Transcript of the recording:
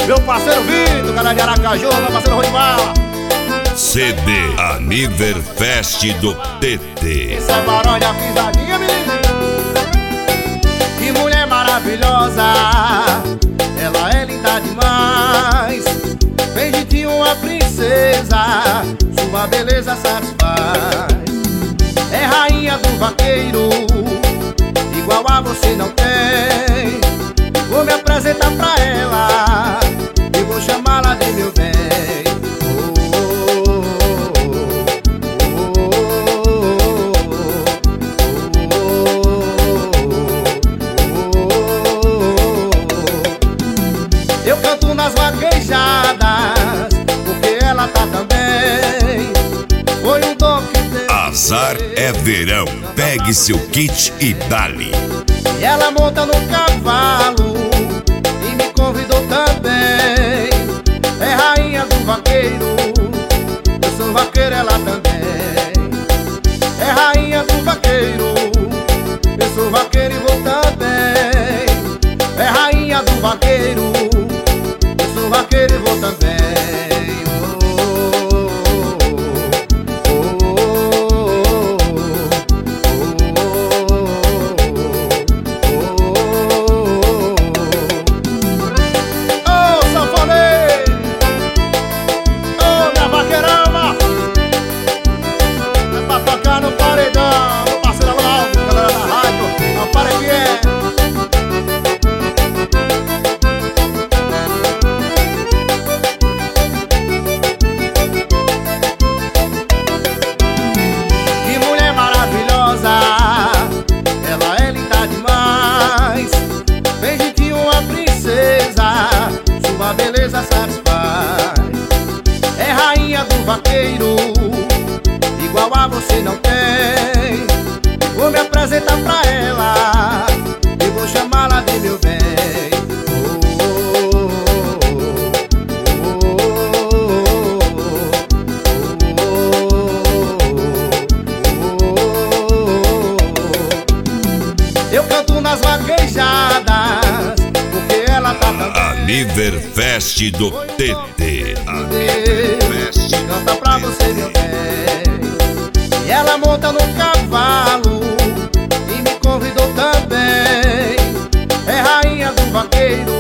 Meu parceiro Vitor, galera de Aracaju, meu parceiro Rodival. CD Aniverfest do TT. Esse é Barão de a pisadinha, menina. Que mulher maravilhosa, ela é linda demais. Bem jeitinho uma princesa, sua beleza satisfaz. É rainha do vaqueiro, igual a você não tem. Vou me apresentar pra ela e vou chamá-la de meu bem. Eu canto nas vaquejadas, porque ela tá também. Foi um dom que Deus Azar é verão, pegue seu kit e dali. e ela monta no cavalo e me convidou também. É rainha do vaqueiro, eu sou vaqueiro, ela também. É rainha do vaqueiro, eu sou vaqueiro e vou também. É rainha do vaqueiro, eu sou vaqueiro e vou também. Sua beleza satisfaz. É rainha do vaqueiro, igual a você não tem. Vou me apresentar pra ela e vou chamá-la de meu bem. Eu canto nas vaquejadas, porque ela tá também. Aniverfest do TT. Canta pra você, meu bem. E ela monta no cavalo e me convidou também. É rainha do vaqueiro,